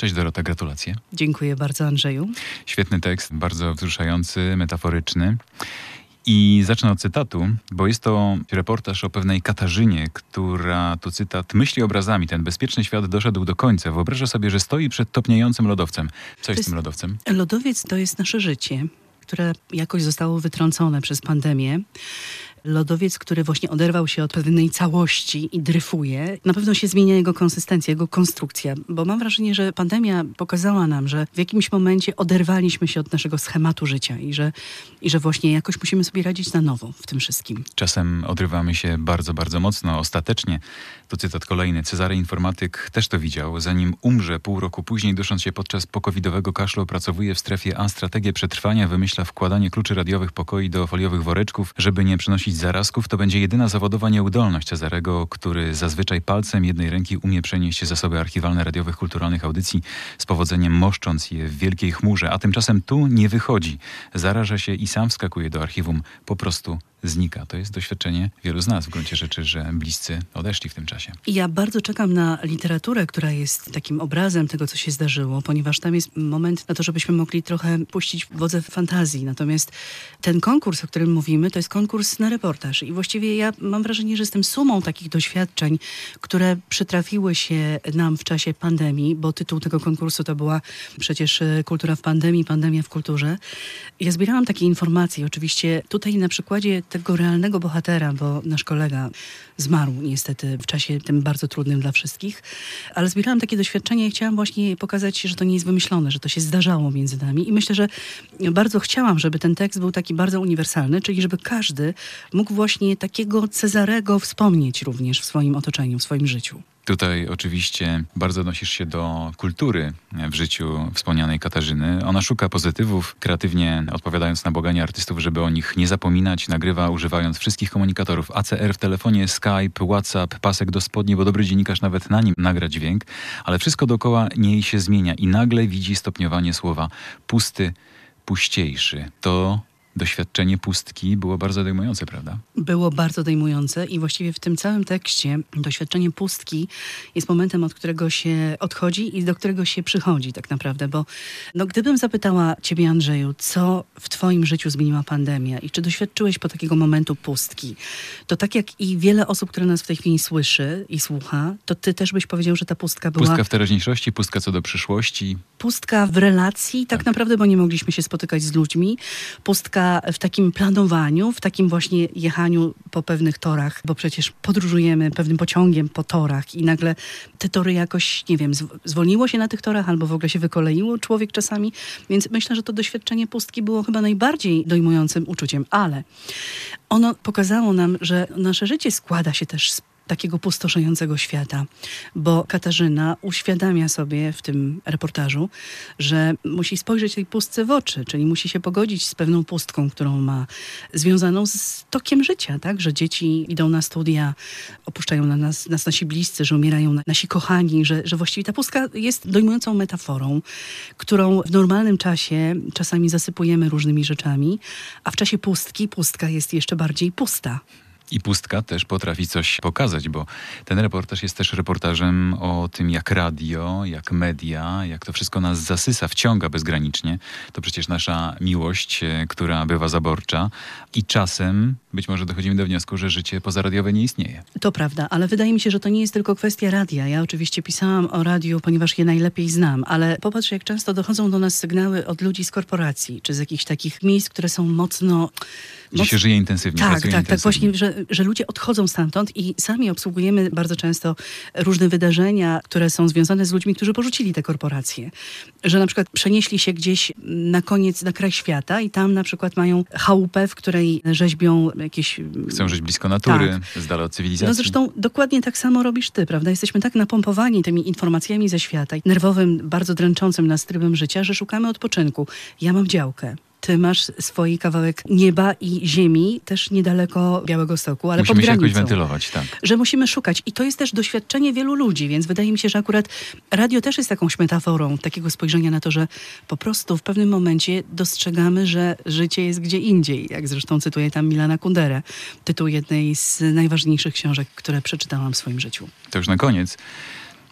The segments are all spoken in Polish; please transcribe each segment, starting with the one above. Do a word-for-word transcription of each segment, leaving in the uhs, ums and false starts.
Cześć Dorota, gratulacje. Dziękuję bardzo, Andrzeju. Świetny tekst, bardzo wzruszający, metaforyczny. I zacznę od cytatu, bo jest to reportaż o pewnej Katarzynie, która, tu cytat, myśli obrazami, ten bezpieczny świat doszedł do końca. Wyobraża sobie, że stoi przed topniejącym lodowcem. Co jest, jest tym lodowcem? Lodowiec to jest nasze życie, które jakoś zostało wytrącone przez pandemię. Lodowiec, który właśnie oderwał się od pewnej całości i dryfuje. Na pewno się zmienia jego konsystencja, jego konstrukcja, bo mam wrażenie, że pandemia pokazała nam, że w jakimś momencie oderwaliśmy się od naszego schematu życia i że, i że właśnie jakoś musimy sobie radzić na nowo w tym wszystkim. Czasem odrywamy się bardzo, bardzo mocno. Ostatecznie, to cytat kolejny, Cezary Informatyk też to widział. Zanim umrze pół roku później, dusząc się podczas pokowidowego kaszlu, opracowuje w strefie A strategię przetrwania, wymyśla wkładanie kluczy radiowych pokoi do foliowych woreczków, żeby nie przynosić zarazków. To będzie jedyna zawodowa nieudolność Cezarego, który zazwyczaj palcem jednej ręki umie przenieść zasoby archiwalne radiowych, kulturalnych audycji, z powodzeniem moszcząc je w wielkiej chmurze, a tymczasem tu nie wychodzi. Zaraża się i sam wskakuje do archiwum. Po prostu znika. To jest doświadczenie wielu z nas w gruncie rzeczy, że bliscy odeszli w tym czasie. Ja bardzo czekam na literaturę, która jest takim obrazem tego, co się zdarzyło, ponieważ tam jest moment na to, żebyśmy mogli trochę puścić wodze fantazji. Natomiast ten konkurs, o którym mówimy, to jest konkurs na reportaż. I właściwie ja mam wrażenie, że jestem sumą takich doświadczeń, które przytrafiły się nam w czasie pandemii, bo tytuł tego konkursu to była przecież Kultura w pandemii, pandemia w kulturze. Ja zbierałam takie informacje. Oczywiście tutaj na przykładzie tego realnego bohatera, bo nasz kolega zmarł niestety w czasie tym bardzo trudnym dla wszystkich, ale zbierałam takie doświadczenia i chciałam właśnie pokazać, że to nie jest wymyślone, że to się zdarzało między nami i myślę, że bardzo chciałam, żeby ten tekst był taki bardzo uniwersalny, czyli żeby każdy mógł właśnie takiego Cezarego wspomnieć również w swoim otoczeniu, w swoim życiu. Tutaj oczywiście bardzo odnosisz się do kultury w życiu wspomnianej Katarzyny. Ona szuka pozytywów, kreatywnie odpowiadając na błagania artystów, żeby o nich nie zapominać. Nagrywa używając wszystkich komunikatorów. A C R w telefonie, Skype, WhatsApp, pasek do spodni, bo dobry dziennikarz nawet na nim nagra dźwięk. Ale wszystko dookoła niej się zmienia i nagle widzi stopniowanie słowa pusty, puściejszy. To doświadczenie pustki było bardzo dojmujące, prawda? Było bardzo dojmujące i właściwie w tym całym tekście doświadczenie pustki jest momentem, od którego się odchodzi i do którego się przychodzi tak naprawdę, bo no, gdybym zapytała ciebie, Andrzeju, co w twoim życiu zmieniła pandemia i czy doświadczyłeś po takiego momentu pustki, to tak jak i wiele osób, które nas w tej chwili słyszy i słucha, to ty też byś powiedział, że ta pustka była... Pustka w teraźniejszości, pustka co do przyszłości. Pustka w relacji, tak, tak naprawdę, bo nie mogliśmy się spotykać z ludźmi. Pustka w takim planowaniu, w takim właśnie jechaniu po pewnych torach, bo przecież podróżujemy pewnym pociągiem po torach i nagle te tory jakoś, nie wiem, zwolniło się na tych torach albo w ogóle się wykoleiło człowiek czasami, więc myślę, że to doświadczenie pustki było chyba najbardziej dojmującym uczuciem, ale ono pokazało nam, że nasze życie składa się też z takiego pustoszejącego świata, bo Katarzyna uświadamia sobie w tym reportażu, że musi spojrzeć tej pustce w oczy, czyli musi się pogodzić z pewną pustką, którą ma, związaną z tokiem życia, tak? Że dzieci idą na studia, opuszczają na nas, nas nasi bliscy, że umierają nasi kochani, że, że właściwie ta pustka jest dojmującą metaforą, którą w normalnym czasie czasami zasypujemy różnymi rzeczami, a w czasie pustki pustka jest jeszcze bardziej pusta. I pustka też potrafi coś pokazać, bo ten reportaż jest też reportażem o tym, jak radio, jak media, jak to wszystko nas zasysa, wciąga bezgranicznie. To przecież nasza miłość, która bywa zaborcza i czasem być może dochodzimy do wniosku, że życie pozaradiowe nie istnieje. To prawda, ale wydaje mi się, że to nie jest tylko kwestia radia. Ja oczywiście pisałam o radiu, ponieważ je najlepiej znam, ale popatrz, jak często dochodzą do nas sygnały od ludzi z korporacji, czy z jakichś takich miejsc, które są mocno... Gdzie się żyje intensywnie, tak, pracuje tak, intensywnie. tak, właśnie, że, że ludzie odchodzą stamtąd i sami obsługujemy bardzo często różne wydarzenia, które są związane z ludźmi, którzy porzucili te korporacje. Że na przykład przenieśli się gdzieś na koniec, na kraj świata i tam na przykład mają chałupę, w której rzeźbią jakieś... Chcą żyć blisko natury, tak. z dala od cywilizacji. No zresztą dokładnie tak samo robisz ty, prawda? Jesteśmy tak napompowani tymi informacjami ze świata, nerwowym, bardzo dręczącym nas trybem życia, że szukamy odpoczynku. Ja mam działkę. Ty masz swój kawałek nieba i ziemi, też niedaleko Białegostoku, ale musimy pod granicą. Musimy się jakoś wentylować, tak. Że musimy szukać. I to jest też doświadczenie wielu ludzi, więc wydaje mi się, że akurat radio też jest jakąś metaforą takiego spojrzenia na to, że po prostu w pewnym momencie dostrzegamy, że życie jest gdzie indziej. Jak zresztą cytuję tam Milana Kunderę, tytuł jednej z najważniejszych książek, które przeczytałam w swoim życiu. To już na koniec.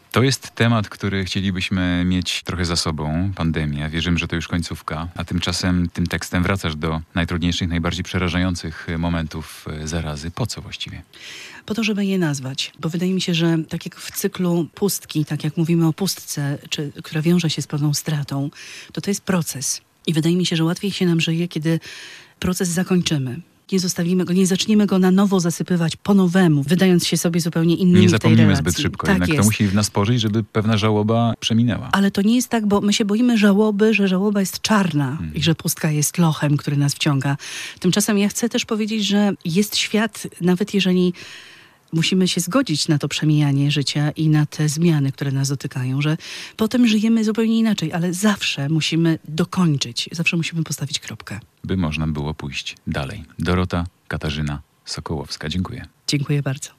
To jest temat, który chcielibyśmy mieć trochę za sobą, pandemia. Wierzymy, że to już końcówka, a tymczasem tym tekstem wracasz do najtrudniejszych, najbardziej przerażających momentów zarazy. Po co właściwie? Po to, żeby je nazwać, bo wydaje mi się, że tak jak w cyklu pustki, tak jak mówimy o pustce, czy, która wiąże się z pewną stratą, to to jest proces. I wydaje mi się, że łatwiej się nam żyje, kiedy proces zakończymy. Nie zostawimy go, nie zaczniemy go na nowo zasypywać po nowemu, wydając się sobie zupełnie innymi Nie w tej zapomnimy relacji. zbyt szybko, tak jednak jest. to musi w nas pożyć, żeby pewna żałoba przeminęła. Ale to nie jest tak, bo my się boimy żałoby, że żałoba jest czarna hmm. i że pustka jest lochem, który nas wciąga. Tymczasem ja chcę też powiedzieć, że jest świat, nawet jeżeli musimy się zgodzić na to przemijanie życia i na te zmiany, które nas dotykają, że potem żyjemy zupełnie inaczej, ale zawsze musimy dokończyć, zawsze musimy postawić kropkę. By można było pójść dalej. Dorota Katarzyna Sokołowska. Dziękuję. Dziękuję bardzo.